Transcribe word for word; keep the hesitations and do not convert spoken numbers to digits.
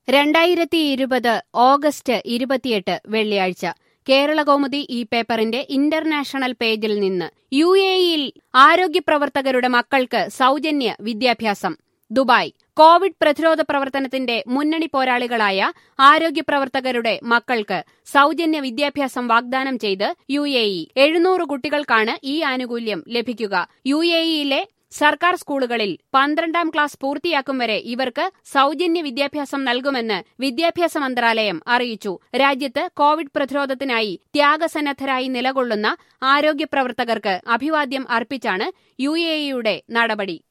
രണ്ടായിരത്തി ഇരുപത് ഓഗസ്റ്റ് ഇരുപത്തിയെട്ട് വെള്ളിയാഴ്ച കേരളകൗമുദി ഈ പേപ്പറിന്റെ ഇന്റർനാഷണൽ പേജിൽ നിന്ന് യു എ ഇയിൽ ആരോഗ്യപ്രവർത്തകരുടെ മക്കൾക്ക് സൗജന്യ വിദ്യാഭ്യാസം. ദുബായ്. കോവിഡ് പ്രതിരോധ പ്രവർത്തനത്തിന്റെ മുന്നണി പോരാളികളായ ആരോഗ്യപ്രവർത്തകരുടെ മക്കൾക്ക് സൗജന്യ വിദ്യാഭ്യാസം വാഗ്ദാനം ചെയ്ത് യു എ ഇ. എഴുന്നൂറ് കുട്ടികൾക്കാണ് ഈ ആനുകൂല്യം ലഭിക്കുക. യു എ ഇയിലെ സർക്കാർ സ്കൂളുകളിൽ പന്ത്രണ്ടാം ക്ലാസ് പൂർത്തിയാക്കും വരെ ഇവർക്ക് സൗജന്യ വിദ്യാഭ്യാസം നൽകുമെന്ന് വിദ്യാഭ്യാസ മന്ത്രാലയം അറിയിച്ചു. രാജ്യത്ത് കോവിഡ് പ്രതിരോധത്തിനായി ത്യാഗസന്നദ്ധരായി നിലകൊള്ളുന്ന ആരോഗ്യപ്രവർത്തകർക്ക് അഭിവാദ്യം അർപ്പിച്ചാണ് യു എ ഇയുടെ നടപടി.